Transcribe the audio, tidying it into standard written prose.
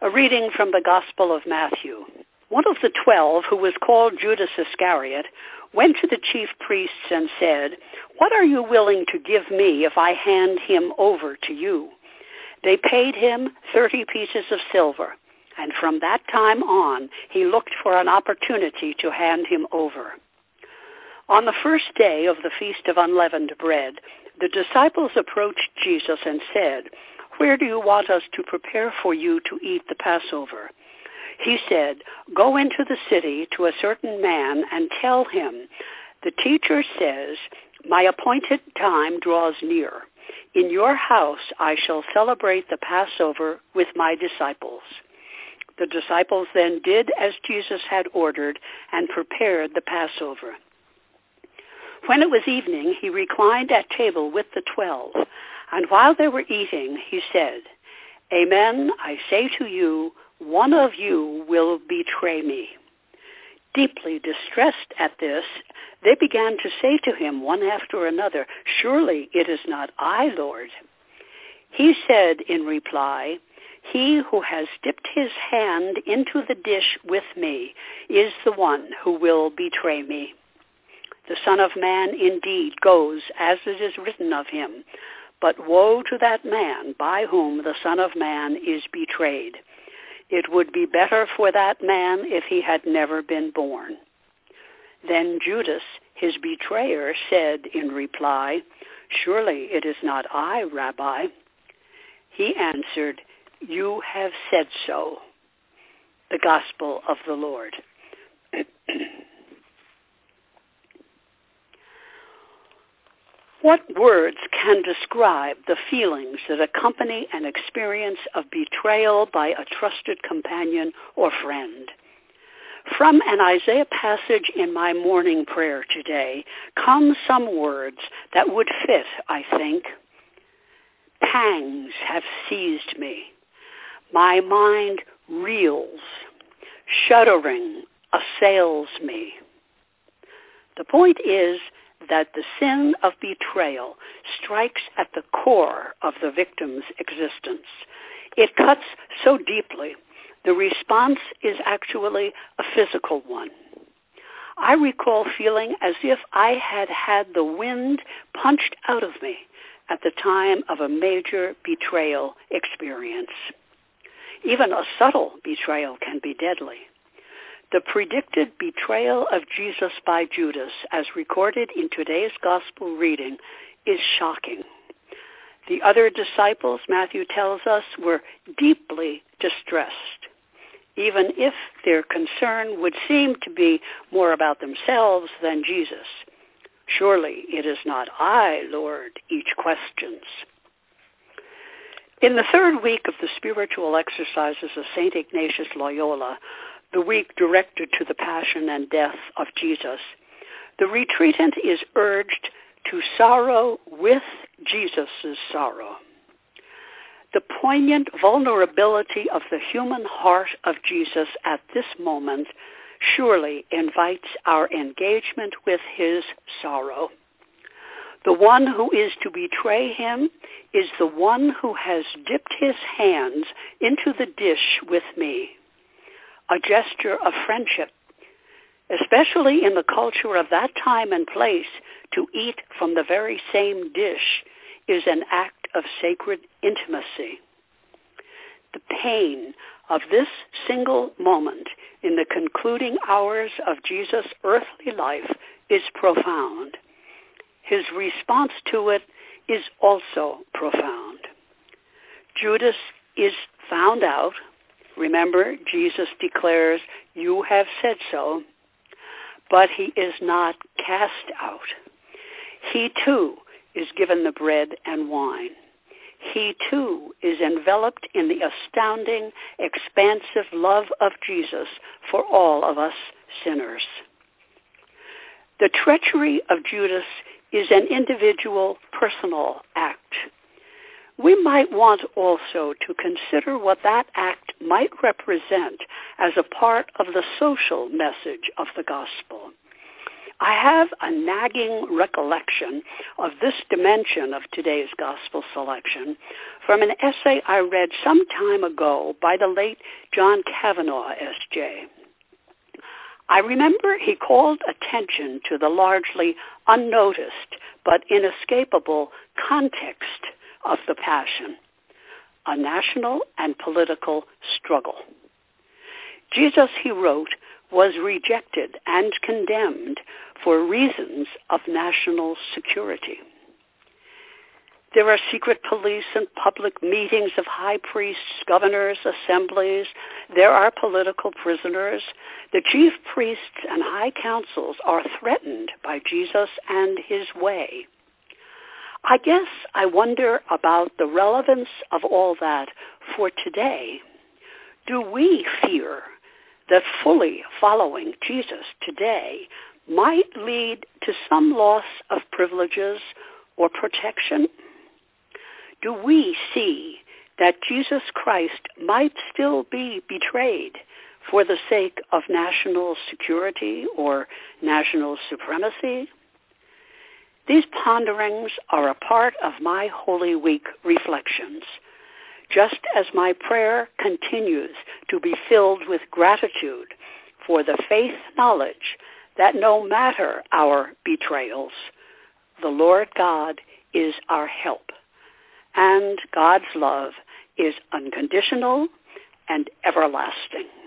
A reading from the Gospel of Matthew. One of the 12, who was called Judas Iscariot, went to the chief priests and said, "What are you willing to give me if I hand him over to you?" They paid him 30 pieces of silver, and from that time on he looked for an opportunity to hand him over. On the first day of the Feast of Unleavened Bread, the disciples approached Jesus and said, "Where do you want us to prepare for you to eat the Passover?" He said, "Go into the city to a certain man and tell him, 'The teacher says, my appointed time draws near. In your house I shall celebrate the Passover with my disciples.'" The disciples then did as Jesus had ordered and prepared the Passover. When it was evening, he reclined at table with the 12, and while they were eating, he said, "Amen, I say to you, one of you will betray me." Deeply distressed at this, they began to say to him one after another, "Surely it is not I, Lord." He said in reply, "He who has dipped his hand into the dish with me is the one who will betray me. The Son of Man indeed goes as it is written of him, but woe to that man by whom the Son of Man is betrayed. It would be better for that man if he had never been born." Then Judas, his betrayer, said in reply, "Surely it is not I, Rabbi." He answered, "You have said so." The Gospel of the Lord. What words can describe the feelings that accompany an experience of betrayal by a trusted companion or friend? From an Isaiah passage in my morning prayer today come some words that would fit, I think. "Pangs have seized me. My mind reels. Shuddering assails me." The point is that the sin of betrayal strikes at the core of the victim's existence. It cuts so deeply, the response is actually a physical one. I recall feeling as if I had had the wind punched out of me at the time of a major betrayal experience. Even a subtle betrayal can be deadly. The predicted betrayal of Jesus by Judas, as recorded in today's gospel reading, is shocking. The other disciples, Matthew tells us, were deeply distressed, even if their concern would seem to be more about themselves than Jesus. "Surely it is not I, Lord," each questions. In the third week of the spiritual exercises of St. Ignatius Loyola, the week directed to the passion and death of Jesus, the retreatant is urged to sorrow with Jesus' sorrow. The poignant vulnerability of the human heart of Jesus at this moment surely invites our engagement with his sorrow. The one who is to betray him is the one who has dipped his hands into the dish with me. A gesture of friendship, especially in the culture of that time and place, to eat from the very same dish is an act of sacred intimacy. The pain of this single moment in the concluding hours of Jesus' earthly life is profound. His response to it is also profound. Judas is found out. Remember, Jesus declares, "You have said so," but he is not cast out. He too is given the bread and wine. He too is enveloped in the astounding, expansive love of Jesus for all of us sinners. The treachery of Judas is an individual, personal act. We might want also to consider what that act might represent as a part of the social message of the gospel. I have a nagging recollection of this dimension of today's gospel selection from an essay I read some time ago by the late John Kavanaugh, S.J. I remember he called attention to the largely unnoticed but inescapable context of the Passion, a national and political struggle. Jesus, he wrote, was rejected and condemned for reasons of national security. There are secret police and public meetings of high priests, governors, assemblies. There are political prisoners. The chief priests and high councils are threatened by Jesus and his way. I guess I wonder about the relevance of all that for today. Do we fear that fully following Jesus today might lead to some loss of privileges or protection? Do we see that Jesus Christ might still be betrayed for the sake of national security or national supremacy? These ponderings are a part of my Holy Week reflections, just as my prayer continues to be filled with gratitude for the faith knowledge that no matter our betrayals, the Lord God is our help, and God's love is unconditional and everlasting.